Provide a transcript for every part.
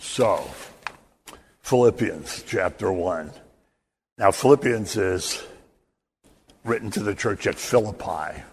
So, Philippians chapter 1. Now, Philippians is written to the church at Philippi.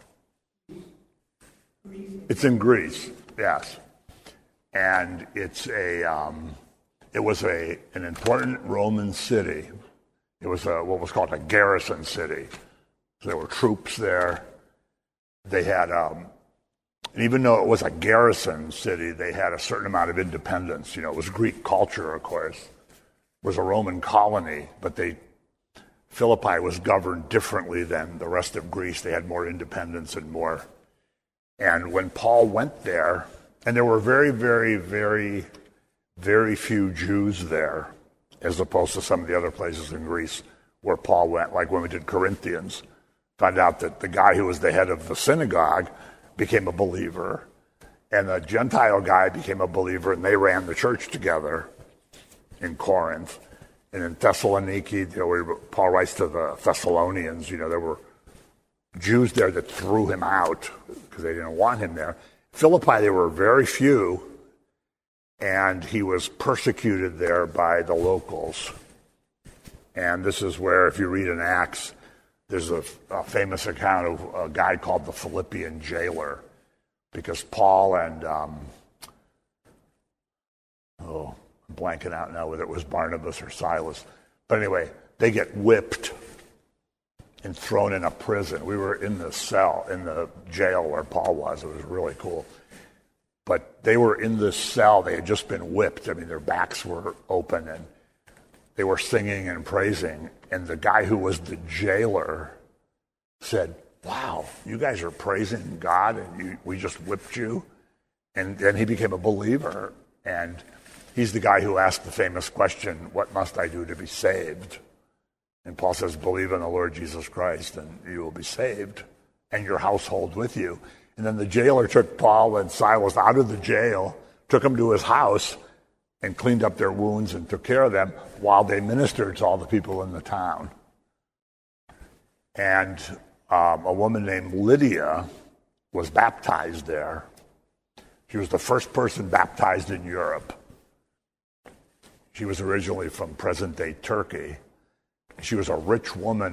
It's in Greece, yes. And it was an important Roman city. It was what was called a garrison city. So there were troops there. They had, and even though it was a garrison city, they had a certain amount of independence. You know, it was Greek culture, of course. It was a Roman colony, but Philippi was governed differently than the rest of Greece. They had more independence and more. And when Paul went there, and there were very, very, very, very few Jews there, as opposed to some of the other places in Greece where Paul went, like when we did Corinthians, found out that the guy who was the head of the synagogue became a believer, and the Gentile guy became a believer, and they ran the church together in Corinth. And in Thessaloniki, where Paul writes to the Thessalonians, there were Jews there that threw him out because they didn't want him there. Philippi, there were very few, and he was persecuted there by the locals. And this is where, if you read in Acts, there's a famous account of a guy called the Philippian jailer, because Paul and, I'm blanking out now whether it was Barnabas or Silas. But anyway, they get whipped and thrown in a prison. We were in the cell, in the jail where Paul was. It was really cool. But they were in this cell. They had just been whipped. I mean, their backs were open, and they were singing and praising. And the guy who was the jailer said, "Wow, you guys are praising God, and we just whipped you?" And then he became a believer. And he's the guy who asked the famous question, "What must I do to be saved?" And Paul says, "Believe in the Lord Jesus Christ, and you will be saved, and your household with you." And then the jailer took Paul and Silas out of the jail, took them to his house, and cleaned up their wounds and took care of them while they ministered to all the people in the town. And a woman named Lydia was baptized there. She was the first person baptized in Europe. She was originally from present-day Turkey. She was a rich woman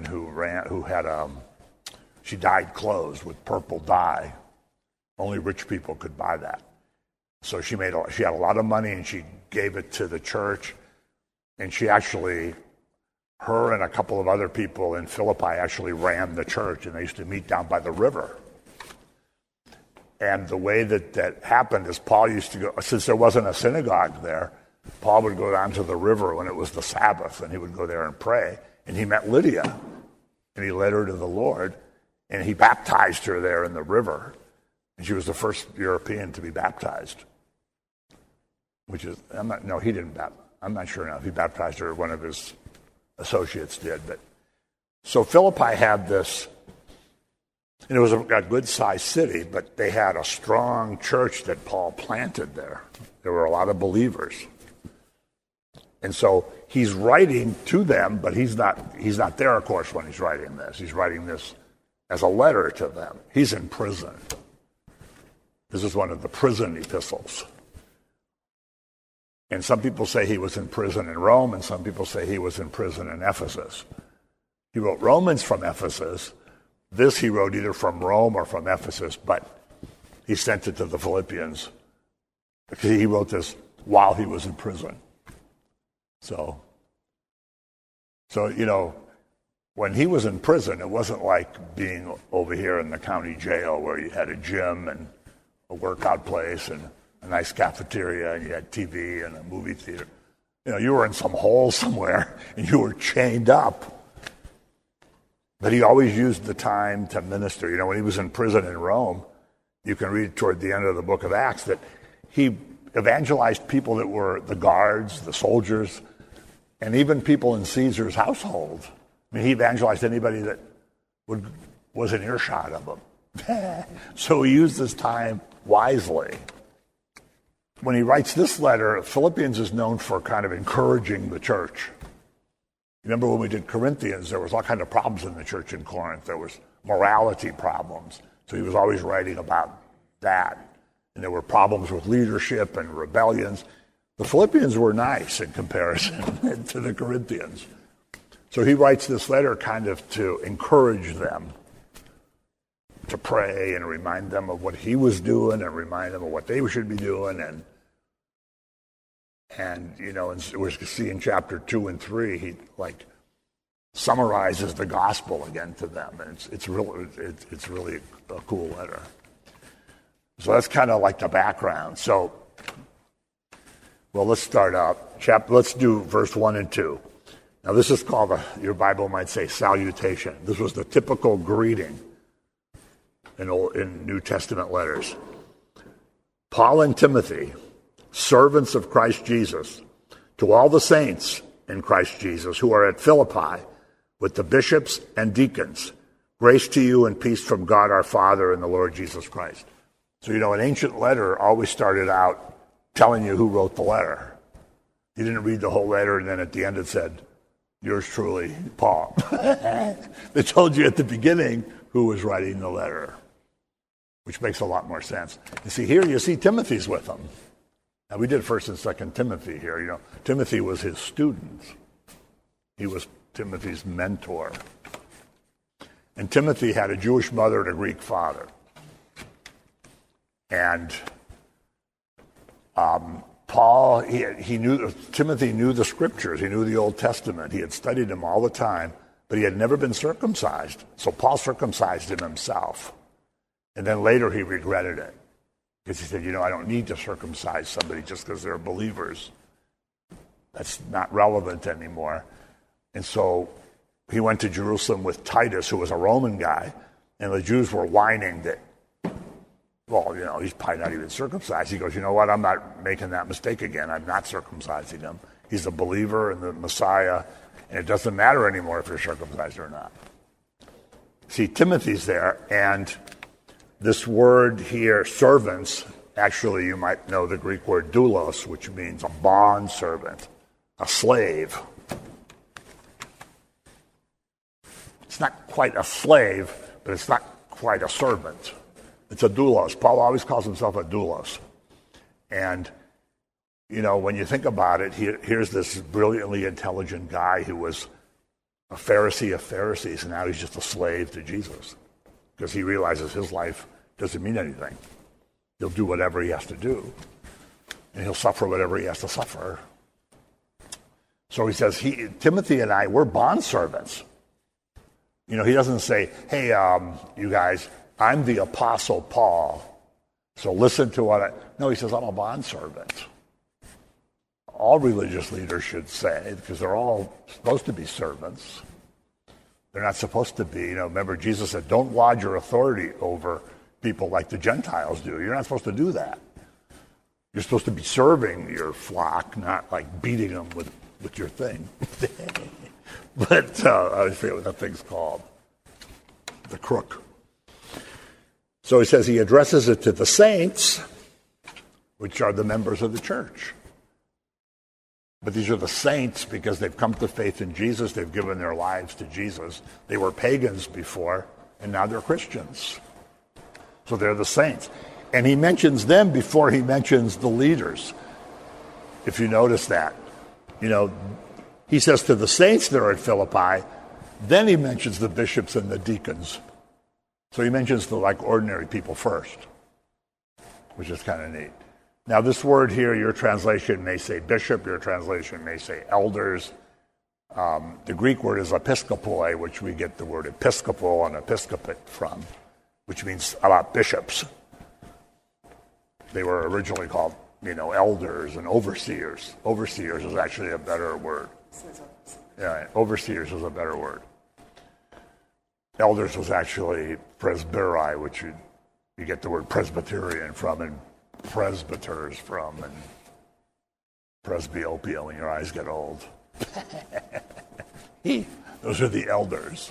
she dyed clothes with purple dye. Only rich people could buy that. So she had a lot of money, and she gave it to the church. And her and a couple of other people in Philippi actually ran the church, and they used to meet down by the river. And the way that happened is Paul used to go, since there wasn't a synagogue there, Paul would go down to the river when it was the Sabbath, and he would go there and pray. And he met Lydia, and he led her to the Lord, and he baptized her there in the river. And she was the first European to be baptized. I'm not sure now if he baptized her or one of his associates did. But so Philippi had this, and it was a good-sized city, but they had a strong church that Paul planted there. There were a lot of believers. And so he's writing to them, but he's not there, of course, when he's writing this. He's writing this as a letter to them. He's in prison. This is one of the prison epistles. And some people say he was in prison in Rome, and some people say he was in prison in Ephesus. He wrote Romans from Ephesus. This he wrote either from Rome or from Ephesus, but he sent it to the Philippians because he wrote this while he was in prison. So when he was in prison, it wasn't like being over here in the county jail where you had a gym and a workout place and a nice cafeteria and you had TV and a movie theater. You were in some hole somewhere and you were chained up. But he always used the time to minister. When he was in prison in Rome, you can read toward the end of the book of Acts that he evangelized people that were the guards, the soldiers, and even people in Caesar's household. I mean, he evangelized anybody that was in earshot of him. So he used his time wisely. When he writes this letter, Philippians is known for kind of encouraging the church. Remember when we did Corinthians, there was all kinds of problems in the church in Corinth. There was morality problems. So he was always writing about that. And there were problems with leadership and rebellions. The Philippians were nice in comparison to the Corinthians. So he writes this letter kind of to encourage them to pray and remind them of what he was doing and remind them of what they should be doing. And you know, and we're going to see in chapter 2 and 3, he like summarizes the gospel again to them. And it's really a cool letter. So that's kind of like the background. So, well, let's start up. Let's do verse 1 and 2. Now, this is called, your Bible might say, salutation. This was the typical greeting in New Testament letters. Paul and Timothy, servants of Christ Jesus, to all the saints in Christ Jesus who are at Philippi, with the bishops and deacons, grace to you and peace from God our Father and the Lord Jesus Christ. So, you know, an ancient letter always started out telling you who wrote the letter. You didn't read the whole letter, and then at the end it said, yours truly, Paul. They told you at the beginning who was writing the letter, which makes a lot more sense. You see, here you see Timothy's with them. Now, we did 1st and 2nd Timothy here. You know, Timothy was his student. He was Timothy's mentor. And Timothy had a Jewish mother and a Greek father. And Timothy knew the scriptures. He knew the Old Testament. He had studied them all the time, but he had never been circumcised. So Paul circumcised him himself. And then later he regretted it. Because he said, you know, I don't need to circumcise somebody just because they're believers. That's not relevant anymore. And so he went to Jerusalem with Titus, who was a Roman guy, and the Jews were whining that, well, you know, he's probably not even circumcised. He goes, you know what, I'm not making that mistake again. I'm not circumcising him. He's a believer in the Messiah, and it doesn't matter anymore if you're circumcised or not. See, Timothy's there, and this word here, servants, actually you might know the Greek word doulos, which means a bond servant, a slave. It's not quite a slave, but it's not quite a servant. It's a doulos. Paul always calls himself a doulos. And, you know, when you think about it, here's this brilliantly intelligent guy who was a Pharisee of Pharisees, and now he's just a slave to Jesus because he realizes his life doesn't mean anything. He'll do whatever he has to do, and he'll suffer whatever he has to suffer. So he says, Timothy and I, we're bondservants. You know, he doesn't say, hey, you guys, I'm the Apostle Paul, so listen to what No, he says, I'm a bondservant. All religious leaders should say, because they're all supposed to be servants. They're not supposed to be, you know, remember Jesus said, don't lord your authority over people like the Gentiles do. You're not supposed to do that. You're supposed to be serving your flock, not like beating them with your thing. But I forget what that thing's called. The crook. So he says he addresses it to the saints, which are the members of the church. But these are the saints because they've come to faith in Jesus. They've given their lives to Jesus. They were pagans before, and now they're Christians. So they're the saints. And he mentions them before he mentions the leaders, if you notice that. You know, he says to the saints that are at Philippi, then he mentions the bishops and the deacons. So he mentions the like ordinary people first, which is kind of neat. Now this word here, your translation may say bishop, your translation may say elders. The Greek word is episkopoi, which we get the word episcopal and episcopate from, which means about bishops. They were originally called, you know, elders and overseers. Overseers is actually a better word. Yeah, overseers is a better word. Elders was actually presbyteri, which you get the word Presbyterian from, and presbyters from, and presbyopia when your eyes get old. Those are the elders.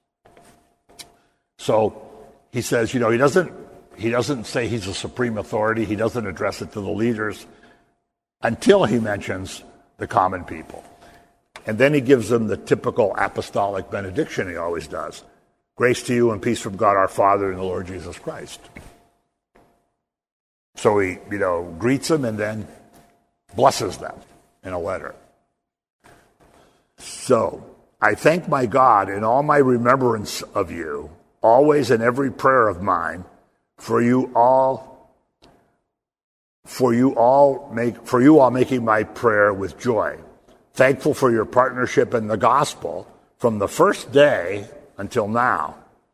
So he says, you know, he doesn't say he's a supreme authority. He doesn't address it to the leaders until he mentions the common people. And then he gives them the typical apostolic benediction he always does. Grace to you and peace from God our Father and the Lord Jesus Christ. So he, you know, greets them and then blesses them in a letter. So, I thank my God in all my remembrance of you, always in every prayer of mine, for you all making my prayer with joy, thankful for your partnership in the gospel from the first day until now.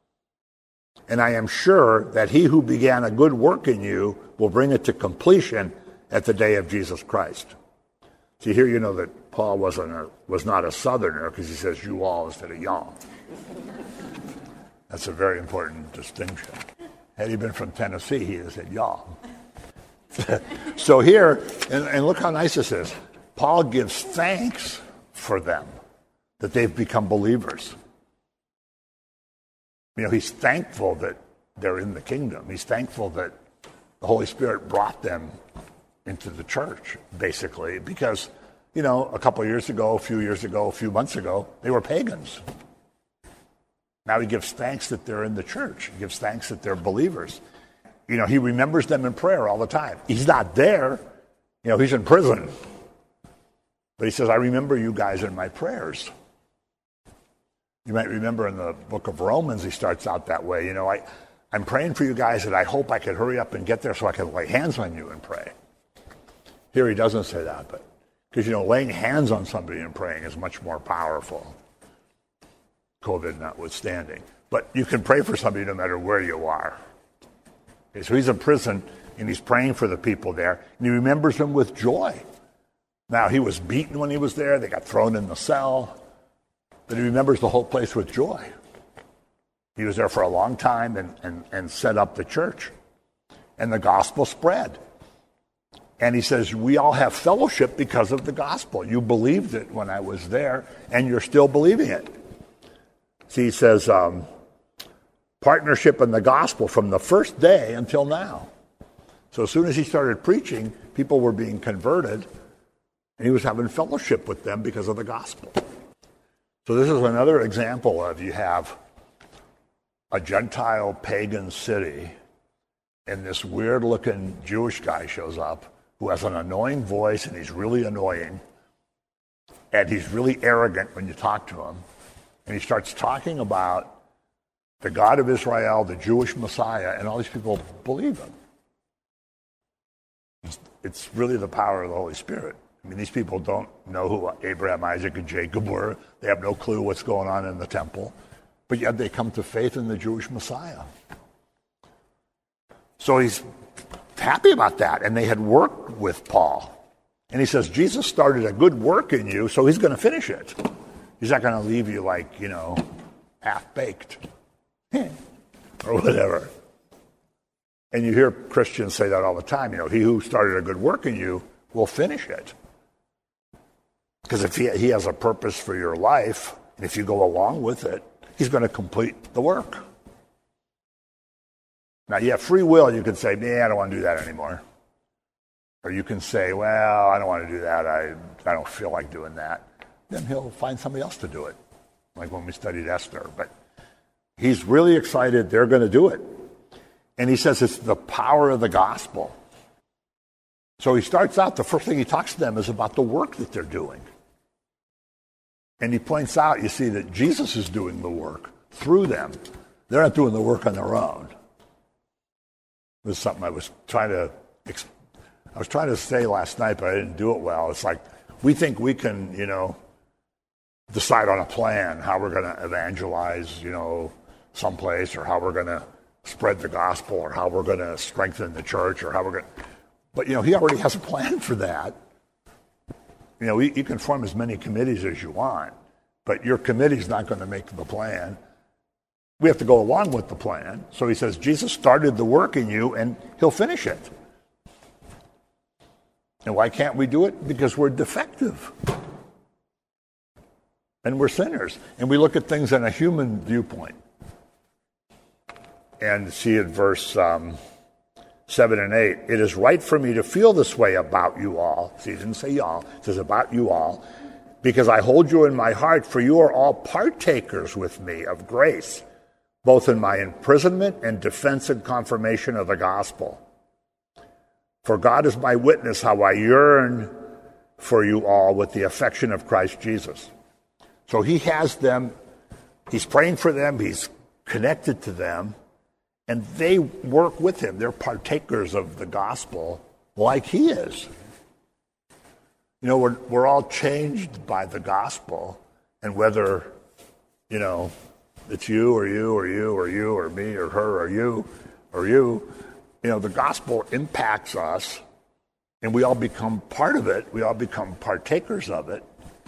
And I am sure that he who began a good work in you will bring it to completion at the day of Jesus Christ. See, here you know that Paul was not a Southerner because he says you all instead of y'all. That's a very important distinction. Had he been from Tennessee, he'd have said y'all. So here, and look how nice this is. Paul gives thanks for them, that they've become believers. You know, he's thankful that they're in the kingdom. He's thankful that the Holy Spirit brought them into the church, basically, because, you know, a couple of years ago, a few years ago, a few months ago, they were pagans. Now he gives thanks that they're in the church. He gives thanks that they're believers. You know, he remembers them in prayer all the time. He's not there. You know, he's in prison. But he says, I remember you guys in my prayers. You might remember in the book of Romans, he starts out that way. You know, I'm praying for you guys and I hope I can hurry up and get there so I can lay hands on you and pray. Here he doesn't say that, but because, you know, laying hands on somebody and praying is much more powerful, COVID notwithstanding. But you can pray for somebody no matter where you are. Okay, so he's in prison and he's praying for the people there, and he remembers them with joy. Now, he was beaten when he was there. They got thrown in the cell. But he remembers the whole place with joy. He was there for a long time and set up the church. And the gospel spread. And he says, we all have fellowship because of the gospel. You believed it when I was there, and you're still believing it. See, he says, partnership in the gospel from the first day until now. So as soon as he started preaching, people were being converted, and he was having fellowship with them because of the gospel. So this is another example of you have a Gentile pagan city, and this weird-looking Jewish guy shows up who has an annoying voice, and he's really annoying, and he's really arrogant when you talk to him, and he starts talking about the God of Israel, the Jewish Messiah, and all these people believe him. It's really the power of the Holy Spirit. I mean, these people don't know who Abraham, Isaac, and Jacob were. They have no clue what's going on in the temple. But yet they come to faith in the Jewish Messiah. So he's happy about that. And they had worked with Paul. And he says, Jesus started a good work in you, so he's going to finish it. He's not going to leave you like, you know, half-baked. Or whatever. And you hear Christians say that all the time. You know, he who started a good work in you will finish it. Because if he has a purpose for your life, and if you go along with it, he's going to complete the work. Now, you have free will. You can say, I don't want to do that anymore. Or you can say, well, I don't want to do that. I don't feel like doing that. Then he'll find somebody else to do it, like when we studied Esther. But he's really excited they're going to do it. And he says it's the power of the gospel. So he starts out, the first thing he talks to them is about the work that they're doing. And he points out, you see, that Jesus is doing the work through them. They're not doing the work on their own. This is something I was trying to say last night, but I didn't do it well. It's like we think we can, you know, decide on a plan how we're going to evangelize, you know, someplace, or how we're going to spread the gospel, or how we're going to strengthen the church, or how we're going to... But, you know, he already has a plan for that. You know, you can form as many committees as you want, but your committee's not going to make the plan. We have to go along with the plan. So he says, Jesus started the work in you, and he'll finish it. And why can't we do it? Because we're defective. And we're sinners. And we look at things in a human viewpoint. And see in verse 7 and 8, it is right for me to feel this way about you all. See, he didn't say y'all. It says about you all. Because I hold you in my heart, for you are all partakers with me of grace, both in my imprisonment and defense and confirmation of the gospel. For God is my witness how I yearn for you all with the affection of Christ Jesus. So he has them, he's praying for them, he's connected to them, and they work with him. They're partakers of the gospel like he is. You know, we're all changed by the gospel, and whether, you know, it's you or you or you or you or me or her or you, you know, the gospel impacts us, and we all become part of it. We all become partakers of it,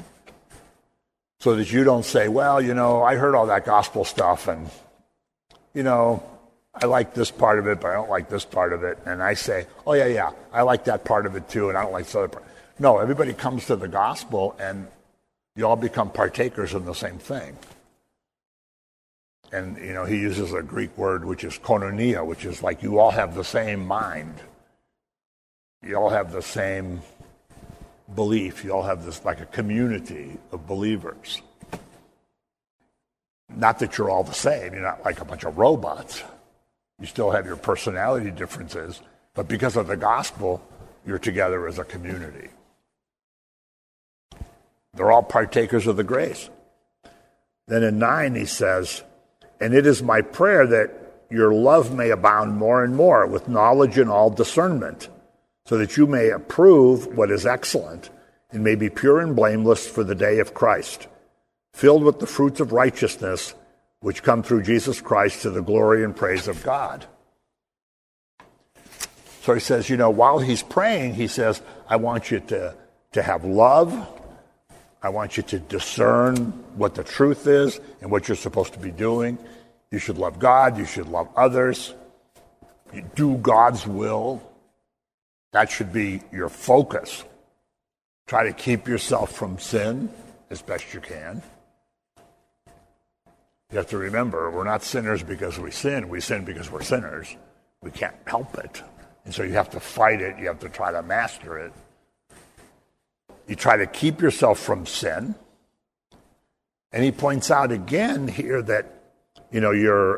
so that you don't say, well, you know, I heard all that gospel stuff, and, you know, I like this part of it, but I don't like this part of it. And I say, oh, yeah, I like that part of it too, and I don't like this other part. No, everybody comes to the gospel, and you all become partakers in the same thing. And, you know, he uses a Greek word, which is koinonia, which is like you all have the same mind. You all have the same belief. You all have this, like a community of believers. Not that you're all the same. You're not like a bunch of robots. You still have your personality differences. But because of the gospel, you're together as a community. They're all partakers of the grace. Then in 9 he says, and it is my prayer that your love may abound more and more with knowledge and all discernment, so that you may approve what is excellent and may be pure and blameless for the day of Christ, filled with the fruits of righteousness which come through Jesus Christ to the glory and praise of God. So he says, you know, while he's praying, he says, I want you to have love. I want you to discern what the truth is and what you're supposed to be doing. You should love God. You should love others. You do God's will. That should be your focus. Try to keep yourself from sin as best you can. You have to remember, we're not sinners because we sin. We sin because we're sinners. We can't help it. And so you have to fight it. You have to try to master it. You try to keep yourself from sin. And he points out again here that, you know, your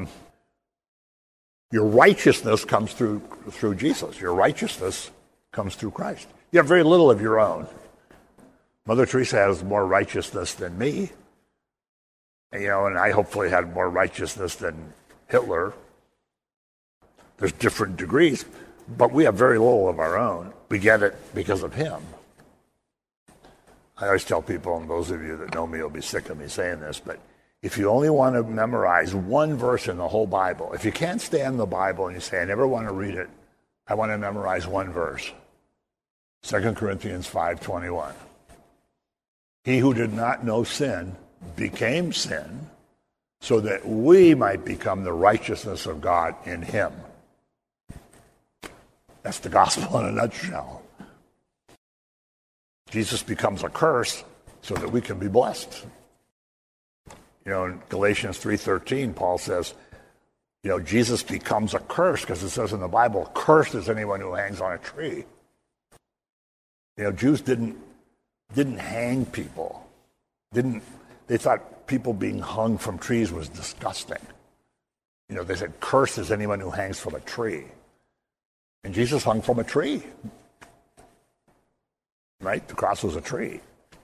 righteousness comes through Jesus. Your righteousness comes through Christ. You have very little of your own. Mother Teresa has more righteousness than me. And, you know, and I hopefully had more righteousness than Hitler. There's different degrees, but we have very little of our own. We get it because of him. I always tell people, and those of you that know me will be sick of me saying this, but if you only want to memorize one verse in the whole Bible, if you can't stand the Bible and you say, I never want to read it, I want to memorize one verse. 2 Corinthians 5:21. He who did not know sin became sin so that we might become the righteousness of God in him. That's the gospel in a nutshell. Jesus becomes a curse so that we can be blessed. You know, in Galatians 3:13, Paul says, you know, Jesus becomes a curse because it says in the Bible, cursed is anyone who hangs on a tree. You know, Jews didn't hang people. They thought people being hung from trees was disgusting. You know, they said, cursed is anyone who hangs from a tree. And Jesus hung from a tree. Right? The cross was a tree.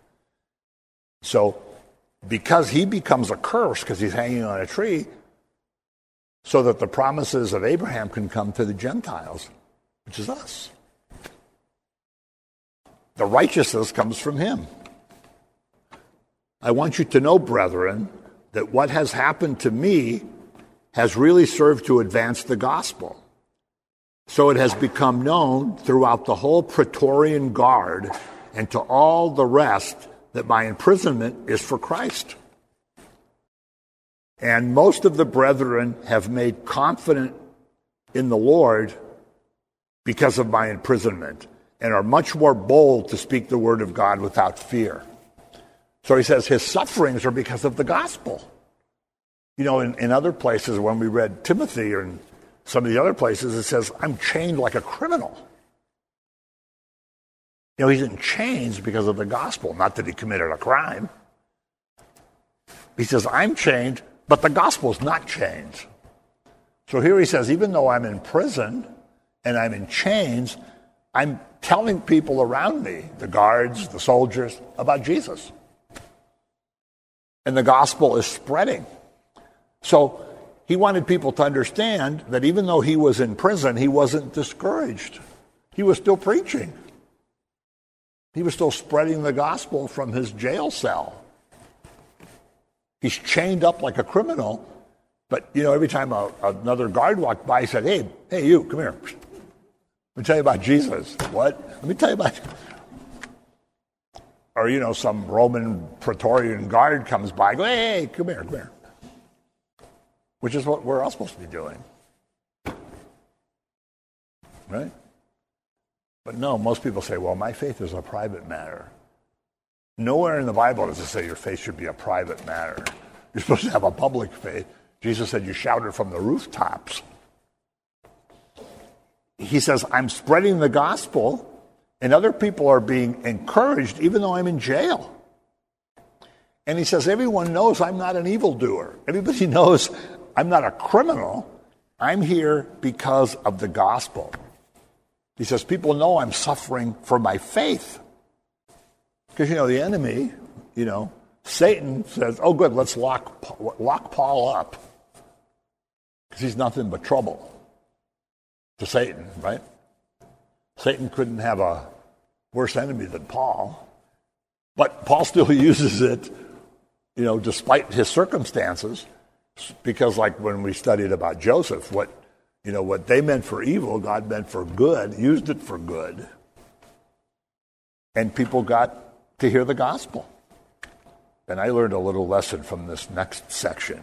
So, because he becomes a curse because he's hanging on a tree, so that the promises of Abraham can come to the Gentiles, which is us. The righteousness comes from him. I want you to know, brethren, that what has happened to me has really served to advance the gospel. So it has become known throughout the whole Praetorian Guard and to all the rest that my imprisonment is for Christ. And most of the brethren have made confident in the Lord because of my imprisonment and are much more bold to speak the word of God without fear. So he says his sufferings are because of the gospel. You know, in other places, when we read Timothy or in some of the other places, it says, I'm chained like a criminal. You know, he's in chains because of the gospel, not that he committed a crime. He says, I'm chained, but the gospel's not chained. So here he says, even though I'm in prison and I'm in chains, I'm telling people around me, the guards, the soldiers, about Jesus. And the gospel is spreading. So he wanted people to understand that even though he was in prison, he wasn't discouraged. He was still preaching. He was still spreading the gospel from his jail cell. He's chained up like a criminal, but, every time another guard walked by, he said, hey, you, come here. Let me tell you about Jesus. What? Let me tell you about... Or, some Roman Praetorian guard comes by, go, hey, come here. Which is what we're all supposed to be doing. Right? But no, most people say, well, my faith is a private matter. Nowhere in the Bible does it say your faith should be a private matter. You're supposed to have a public faith. Jesus said you shouted from the rooftops. He says, I'm spreading the gospel, and other people are being encouraged, even though I'm in jail. And he says, everyone knows I'm not an evildoer. Everybody knows I'm not a criminal. I'm here because of the gospel. He says, people know I'm suffering for my faith. Because, the enemy, Satan says, oh, good, let's lock Paul up. Because he's nothing but trouble to Satan, right? Satan couldn't have a worse enemy than Paul. But Paul still uses it, despite his circumstances. Because like when we studied about Joseph, what they meant for evil, God meant for good, used it for good. And people got to hear the gospel. And I learned a little lesson from this next section.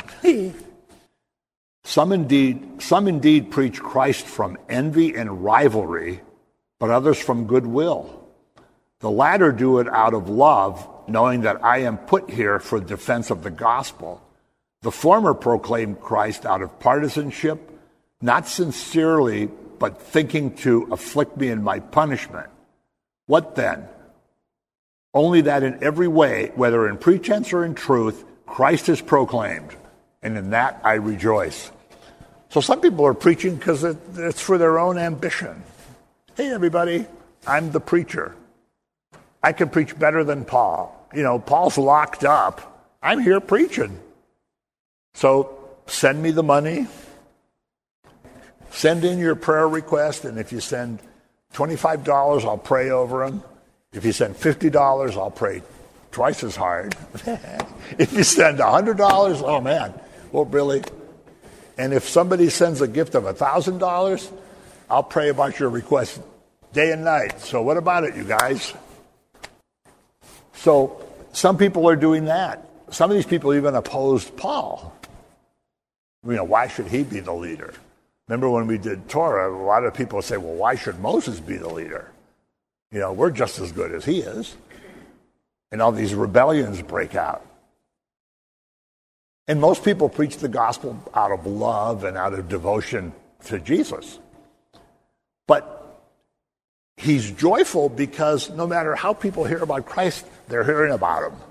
Some indeed preach Christ from envy and rivalry, but others from goodwill. The latter do it out of love, knowing that I am put here for defense of the gospel. The former proclaim Christ out of partisanship, not sincerely, but thinking to afflict me in my punishment. What then? Only that in every way, whether in pretense or in truth, Christ is proclaimed, and in that I rejoice. So some people are preaching because it's for their own ambition. Hey, everybody, I'm the preacher. I can preach better than Paul. Paul's locked up. I'm here preaching. So send me the money. Send in your prayer request, and if you send $25, I'll pray over them. If you send $50, I'll pray twice as hard. If you send $100, oh man, well, really? And if somebody sends a gift of $1,000, I'll pray about your request day and night. So what about it, you guys? So some people are doing that. Some of these people even opposed Paul. Why should he be the leader? Remember when we did Torah, a lot of people say, well, why should Moses be the leader? We're just as good as he is. And all these rebellions break out. And most people preach the gospel out of love and out of devotion to Jesus. But he's joyful because no matter how people hear about Christ, they're hearing about him.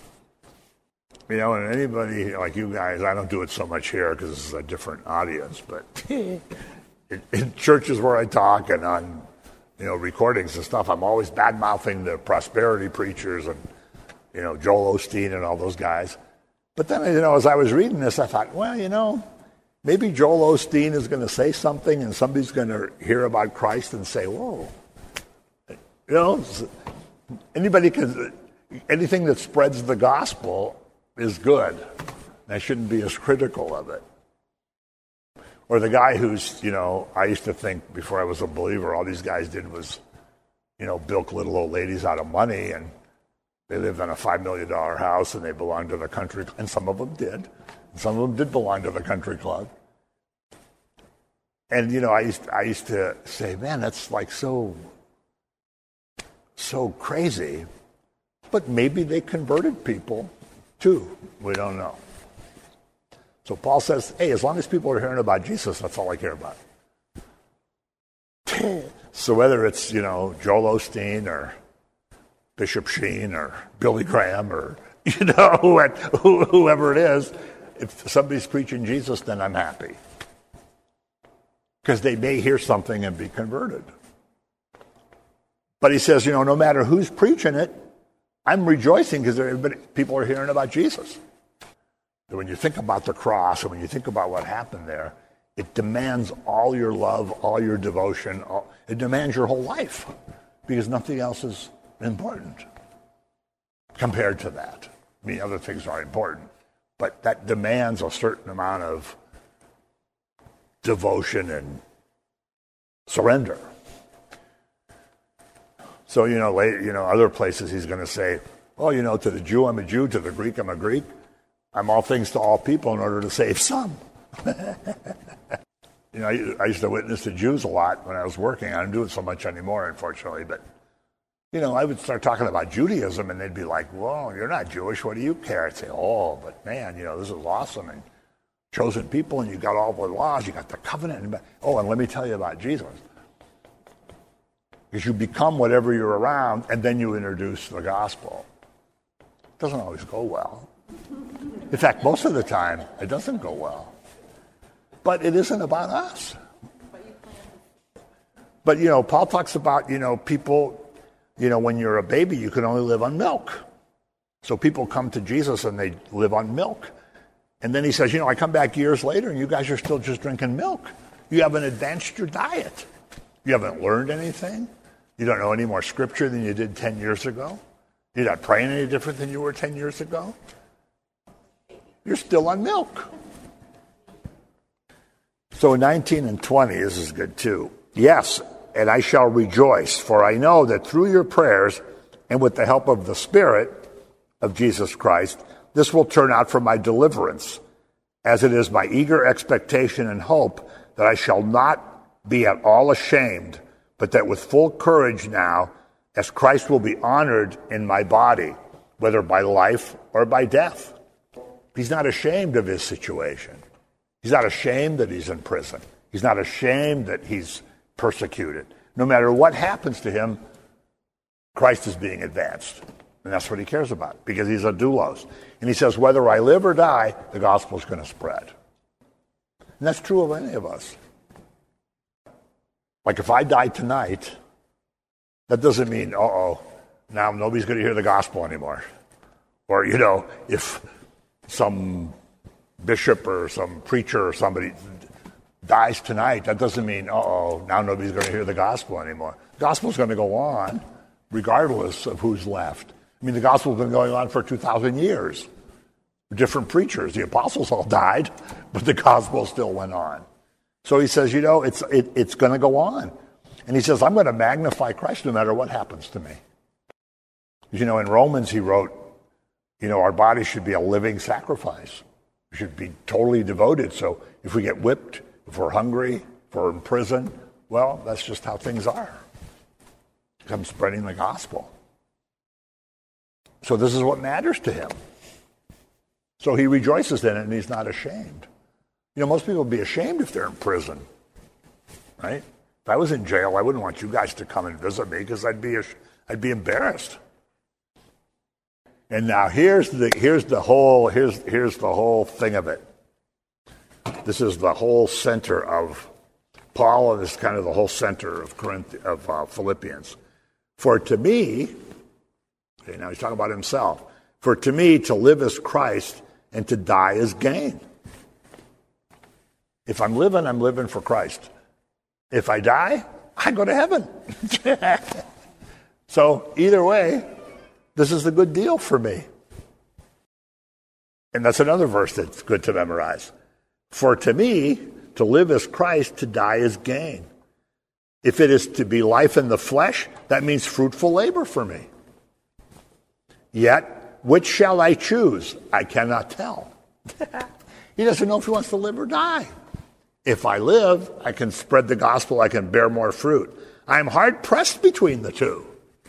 And anybody like you guys, I don't do it so much here because this is a different audience, but in churches where I talk and on recordings and stuff, I'm always bad-mouthing the prosperity preachers and, Joel Osteen and all those guys. But then, as I was reading this, I thought, well, maybe Joel Osteen is going to say something and somebody's going to hear about Christ and say, whoa. Anything that spreads the gospel is good. I shouldn't be as critical of it. Or the guy who's, I used to think before I was a believer, all these guys did was, bilk little old ladies out of money, and they lived in a $5 million house and they belonged to the country, and some of them did. Some of them did belong to the country club. And, I used to say, man, that's like so crazy. But maybe they converted people too. We don't know. So Paul says, hey, as long as people are hearing about Jesus, that's all I care about. So whether it's, Joel Osteen or Bishop Sheen or Billy Graham or, whoever it is, if somebody's preaching Jesus, then I'm happy. Because they may hear something and be converted. But he says, no matter who's preaching it, I'm rejoicing because people are hearing about Jesus. And when you think about the cross and when you think about what happened there, it demands all your love, all your devotion. It demands your whole life because nothing else is important compared to that. I mean, other things are important, but that demands a certain amount of devotion and surrender. So, other places he's going to say, to the Jew, I'm a Jew. To the Greek, I'm a Greek. I'm all things to all people in order to save some. I used to witness to Jews a lot when I was working. I don't do it so much anymore, unfortunately. But, I would start talking about Judaism, and they'd be like, well, you're not Jewish. What do you care? I'd say, but man, this is awesome. And chosen people, and you got all the laws. You got the covenant. And let me tell you about Jesus. Because you become whatever you're around, and then you introduce the gospel. It doesn't always go well. In fact, most of the time, it doesn't go well. But it isn't about us. But, Paul talks about, people, when you're a baby, you can only live on milk. So people come to Jesus and they live on milk. And then he says, I come back years later and you guys are still just drinking milk. You haven't advanced your diet. You haven't learned anything. You don't know any more scripture than you did 10 years ago. You're not praying any different than you were 10 years ago. You're still on milk. So 19 and 20, this is good too. Yes, and I shall rejoice, for I know that through your prayers and with the help of the Spirit of Jesus Christ, this will turn out for my deliverance, as it is my eager expectation and hope that I shall not be at all ashamed, but that with full courage now, as Christ will be honored in my body, whether by life or by death. He's not ashamed of his situation. He's not ashamed that he's in prison. He's not ashamed that he's persecuted. No matter what happens to him, Christ is being advanced. And that's what he cares about, because he's a doulos. And he says, whether I live or die, the gospel is going to spread. And that's true of any of us. Like if I die tonight, that doesn't mean, now nobody's going to hear the gospel anymore. Or, if some bishop or some preacher or somebody dies tonight, that doesn't mean, now nobody's going to hear the gospel anymore. The gospel's going to go on regardless of who's left. I mean, the gospel's been going on for 2,000 years. Different preachers. The apostles all died, but the gospel still went on. So he says, it's going to go on. And he says, I'm going to magnify Christ no matter what happens to me. In Romans he wrote, our body should be a living sacrifice. We should be totally devoted. So if we get whipped, if we're hungry, if we're in prison, well, that's just how things are. I'm spreading the gospel. So this is what matters to him. So he rejoices in it and he's not ashamed. Most people would be ashamed if they're in prison, right? If I was in jail, I wouldn't want you guys to come and visit me because I'd be embarrassed. And now here's the whole thing of it. This is the whole center of Paul, and this is kind of the whole center of Philippians. For to me, okay, now he's talking about himself. For to me, to live is Christ, and to die is gain. If I'm living for Christ. If I die, I go to heaven. So either way, this is a good deal for me. And that's another verse that's good to memorize. For to me, to live is Christ, to die is gain. If it is to be life in the flesh, that means fruitful labor for me. Yet, which shall I choose? I cannot tell. He doesn't know if he wants to live or die. If I live, I can spread the gospel, I can bear more fruit. I'm hard pressed between the two.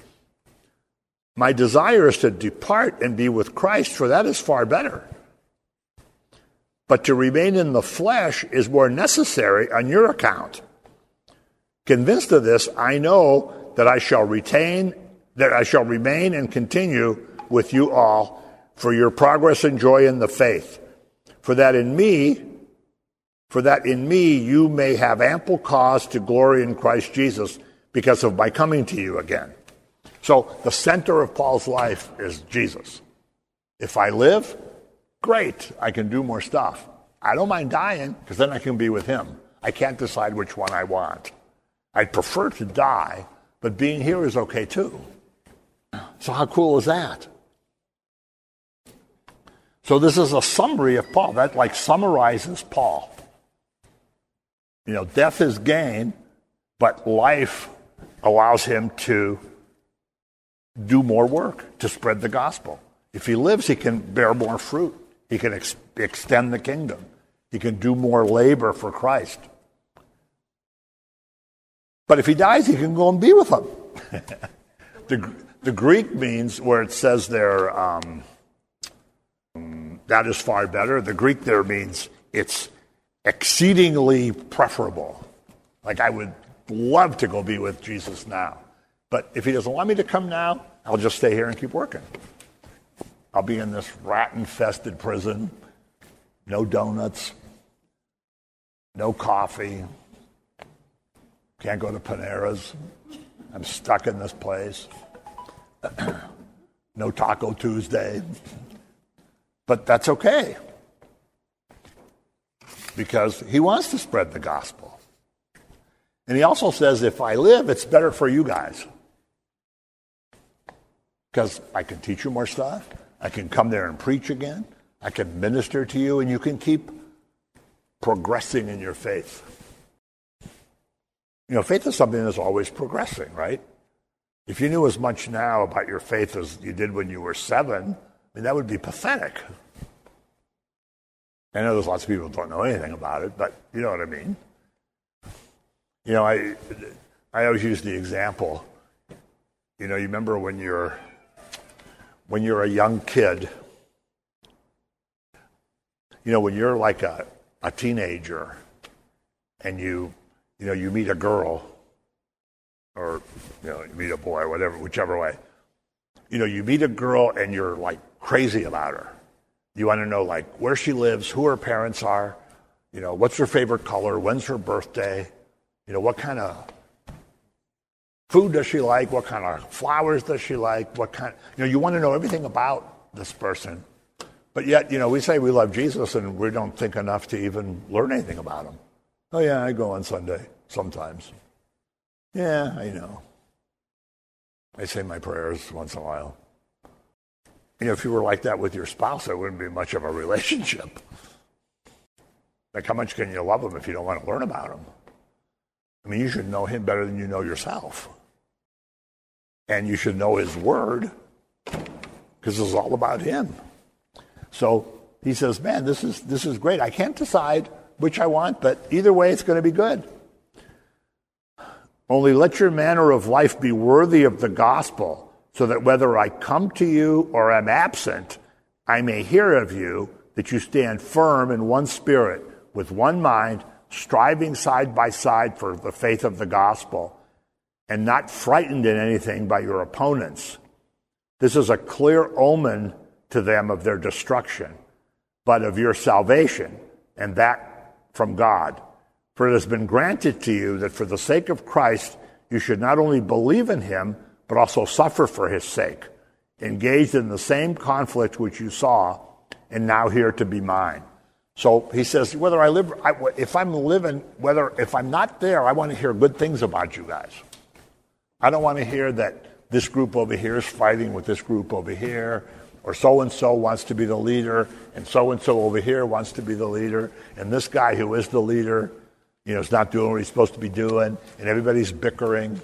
My desire is to depart and be with Christ, for that is far better. But to remain in the flesh is more necessary on your account. Convinced of this, I know that I shall remain and continue with you all for your progress and joy in the faith. For that in me you may have ample cause to glory in Christ Jesus because of my coming to you again. So the center of Paul's life is Jesus. If I live, great, I can do more stuff. I don't mind dying because then I can be with him. I can't decide which one I want. I'd prefer to die, but being here is okay too. So how cool is that? So this is a summary of Paul. That like summarizes Paul. You know, death is gain, but life allows him to do more work, to spread the gospel. If he lives, he can bear more fruit. He can extend the kingdom. He can do more labor for Christ. But if he dies, he can go and be with him. The Greek means, where it says there, that is far better. The Greek there means it's exceedingly preferable. Like I would love to go be with Jesus now. But if he doesn't want me to come now, I'll just stay here and keep working. I'll be in this rat-infested prison. No donuts. No coffee. Can't go to Panera's. I'm stuck in this place. No Taco Tuesday. But that's okay. Because he wants to spread the gospel. And he also says, if I live, it's better for you guys. Because I can teach you more stuff. I can come there and preach again. I can minister to you, and you can keep progressing in your faith. You know, faith is something that's always progressing, right? If you knew as much now about your faith as you did when you were 7, I mean, that would be pathetic. I know there's lots of people who don't know anything about it, but you know what I mean. You know, I always use the example. You know, you remember when you're a young kid, you know, when you're like a teenager and you meet a girl or, you know, you meet a boy, whatever, whichever way. You know, you meet a girl and you're like crazy about her. You want to know like where she lives, who her parents are, you know, what's her favorite color, when's her birthday, you know, what kind of food does she like, what kind of flowers does she like, you know, you want to know everything about this person. But yet, you know, we say we love Jesus and we don't think enough to even learn anything about him. Oh yeah, I go on Sunday sometimes. Yeah, I know. I say my prayers once in a while. You know, if you were like that with your spouse, it wouldn't be much of a relationship. Like, how much can you love him if you don't want to learn about him? I mean, you should know him better than you know yourself. And you should know his word, because it's all about him. So he says, man, this is great. I can't decide which I want, but either way, it's going to be good. Only let your manner of life be worthy of the gospel, so that whether I come to you or am absent, I may hear of you that you stand firm in one spirit, with one mind, striving side by side for the faith of the gospel, and not frightened in anything by your opponents. This is a clear omen to them of their destruction, but of your salvation, and that from God. For it has been granted to you that for the sake of Christ you should not only believe in him, but also suffer for his sake, engaged in the same conflict which you saw, and now hear to be mine. So he says, whether I live, if I'm living, if I'm not there, I want to hear good things about you guys. I don't want to hear that this group over here is fighting with this group over here, or so-and-so wants to be the leader, and so-and-so over here wants to be the leader, and this guy who is the leader, you know, is not doing what he's supposed to be doing, and everybody's bickering.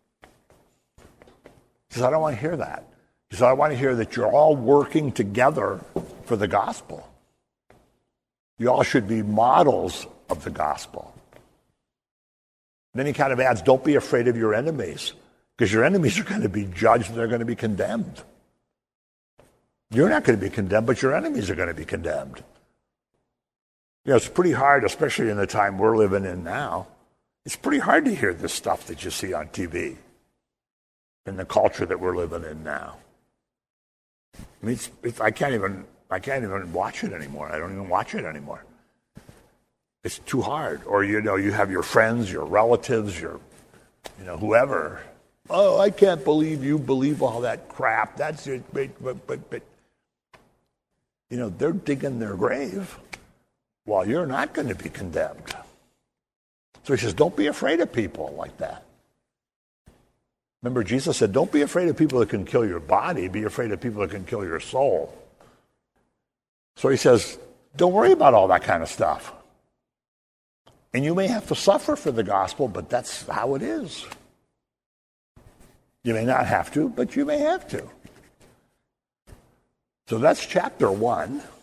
He says, I don't want to hear that. He says, I want to hear that you're all working together for the gospel. You all should be models of the gospel. Then he kind of adds, don't be afraid of your enemies, because your enemies are going to be judged and they're going to be condemned. You're not going to be condemned, but your enemies are going to be condemned. You know, it's pretty hard, especially in the time we're living in now. It's pretty hard to hear this stuff that you see on TV in the culture that we're living in now. I mean, I can't even watch it anymore. I don't even watch it anymore. It's too hard. Or, you know, you have your friends, your relatives, whoever. Oh, I can't believe you believe all that crap. That's it. But they're digging their grave while you're not going to be condemned. So he says, don't be afraid of people like that. Remember, Jesus said, don't be afraid of people that can kill your body. Be afraid of people that can kill your soul. So he says, don't worry about all that kind of stuff. And you may have to suffer for the gospel, but that's how it is. You may not have to, but you may have to. So that's chapter 1.